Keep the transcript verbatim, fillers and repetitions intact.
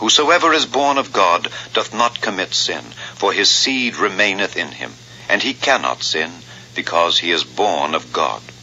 Whosoever is born of God doth not commit sin, for his seed remaineth in him, and he cannot sin, because he is born of God.